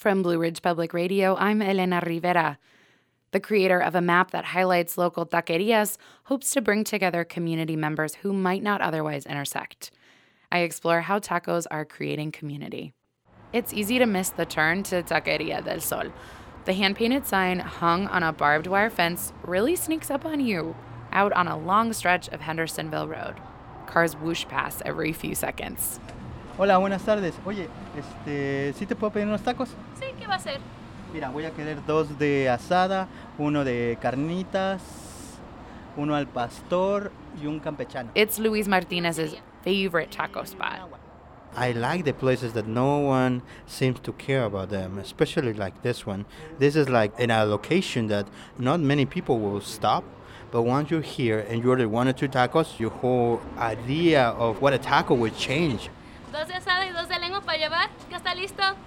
From Blue Ridge Public Radio, I'm Elena Rivera. The creator of a map that highlights local taquerias hopes to bring together community members who might not otherwise intersect. I explore how tacos are creating community. It's easy to miss the turn to Taqueria del Sol. The hand-painted sign hung on a barbed wire fence really sneaks up on you, out on a long stretch of Hendersonville Road. Cars whoosh past every few seconds. Hola, buenas tardes. Oye, ¿sí te puedo pedir unos tacos? Sí, ¿qué va a ser? Mira, voy a querer 2 de asada, uno de carnitas, uno al pastor y un campechano. It's Luis Martinez's favorite taco spot. I like the places that no one seems to care about them, especially like this one. This is like in a location that not many people will stop, but once you're here and you order 1 or 2 tacos, your whole idea of what a taco would change. 2 de asada y 2 de lengua para llevar. ¿Ya está listo?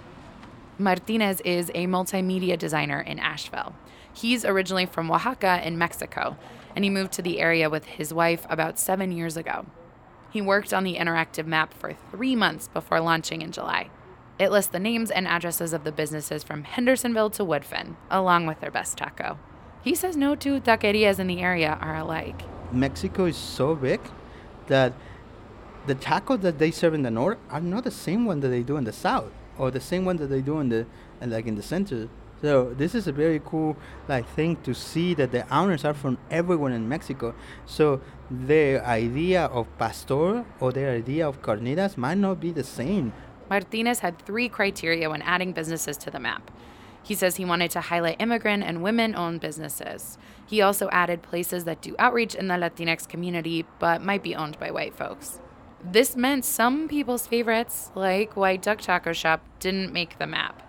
Martinez is a multimedia designer in Asheville. He's originally from Oaxaca in Mexico, and he moved to the area with his wife about 7 years ago. He worked on the interactive map for 3 months before launching in July. It lists the names and addresses of the businesses from Hendersonville to Woodfin, along with their best taco. He says no 2 taquerias in the area are alike. Mexico is so big that the tacos that they serve in the north are not the same one that they do in the south, or the same one that they do in the center. So this is a very cool thing to see that the owners are from everywhere in Mexico. So their idea of pastor or their idea of carnitas might not be the same. Martinez had 3 criteria when adding businesses to the map. He says he wanted to highlight immigrant and women-owned businesses. He also added places that do outreach in the Latinx community but might be owned by white folks. This meant some people's favorites, like White Duck Taco Shop, didn't make the map.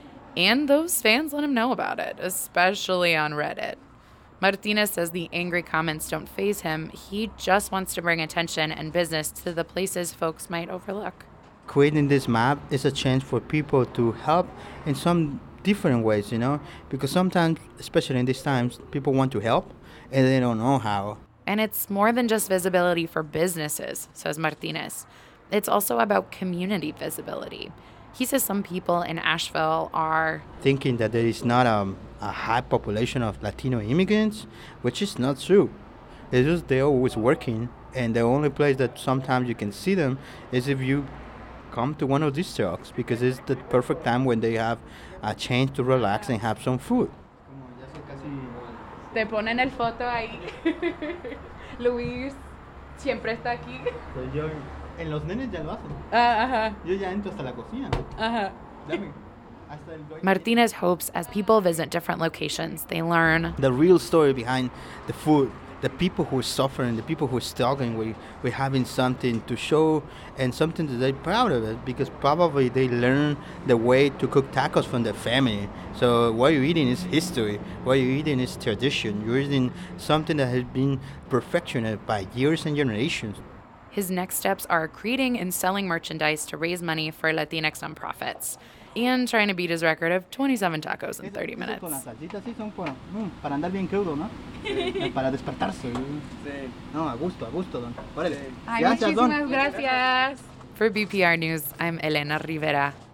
And those fans let him know about it, especially on Reddit. Martinez says the angry comments don't faze him. He just wants to bring attention and business to the places folks might overlook. Creating this map is a chance for people to help in some different ways, because sometimes, especially in these times, people want to help and they don't know how. And it's more than just visibility for businesses, says Martinez. It's also about community visibility. He says some people in Asheville are thinking that there is not a high population of Latino immigrants, which is not true. It's just they're always working, and the only place that sometimes you can see them is if you come to one of these trucks, because it's the perfect time when they have a chance to relax and have some food. Te ponen el foto ahí. Luis siempre está aquí. Yo, en los nenes ya lo hacen. Ajá. Yo ya entro hasta la cocina. Ajá. Dame. Martinez hopes as people visit different locations, they learn the real story behind the food, the people who are suffering, the people who are struggling. We're having something to show and something that they're proud of it, because probably they learn the way to cook tacos from their family. So what you're eating is history. What you're eating is tradition. You're eating something that has been perfected by years and generations. His next steps are creating and selling merchandise to raise money for Latinx nonprofits, and trying to beat his record of 27 tacos in 30 minutes. Con las salsitas sí son para andar bien crudo, ¿no? Para despertarse. Sí. No, a gusto, don. Órale. Ay, muchísimas gracias. For BPR News, I'm Elena Rivera.